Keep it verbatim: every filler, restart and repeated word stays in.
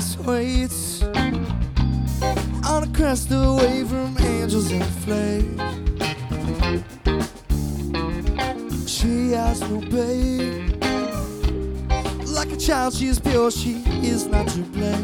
Christ waits on a crest away from angels in flames. She has no pain. Like a child, she is pure, she is not to blame.